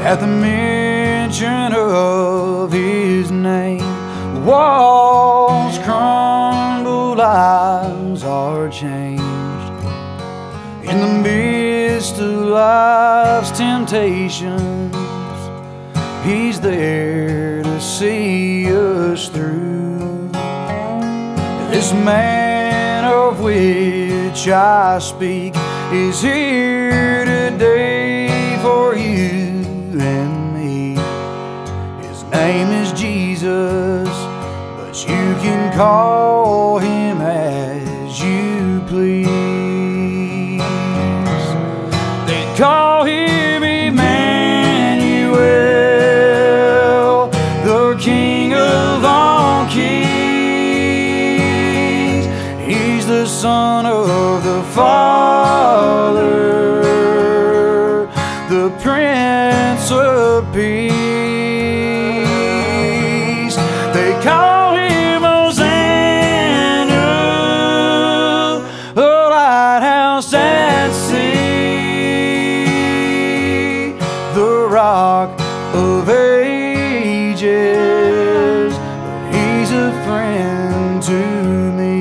At the mention of his name, walls crumble, lives are changed. In the midst of life's temptations, he's there to see us through. This man of which I speak is here today for you and me. His name is Jesus, but you can call him as you please. They call him Emmanuel, the King of all kings. He's the Son of the Father, the Prince of Peace. They call him Hosanna, the lighthouse at sea, the Rock of Ages. He's a friend to me.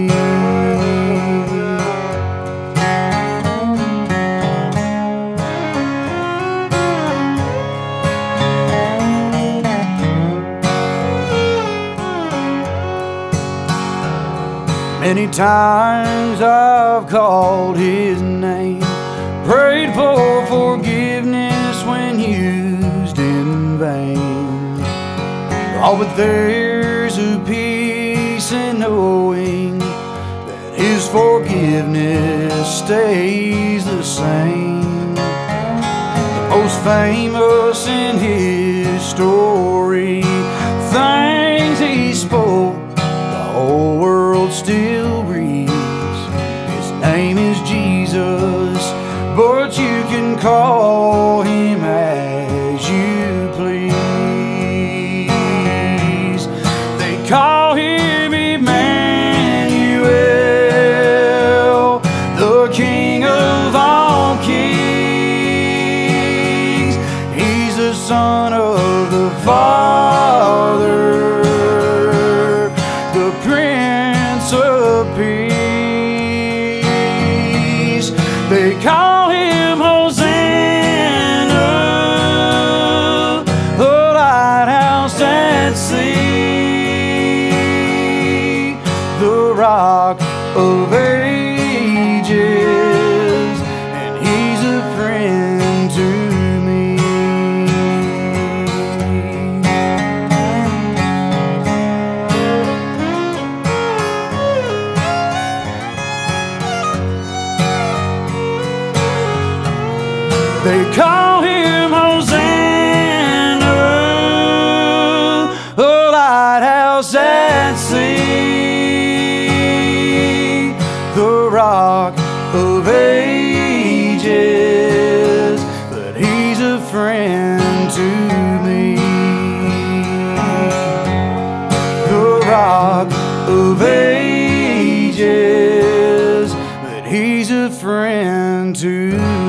Many times I've called his name, prayed for forgiveness when used in vain. Oh, but there's a peace in knowing that his forgiveness stays the same. The most famous in his story, things he spoke, the whole world still reads. His name is Jesus, but you can call him as you please. They call him Emmanuel, the King of all kings. He's the Son of the Father, the Prince of Peace. They call him Hosanna, the lighthouse at sea, the Rock of Ages, and he's a friend to me. They call him Hosanna, the lighthouse at sea, the Rock of Ages, but he's a friend to me. The Rock of Ages, but he's a friend to me.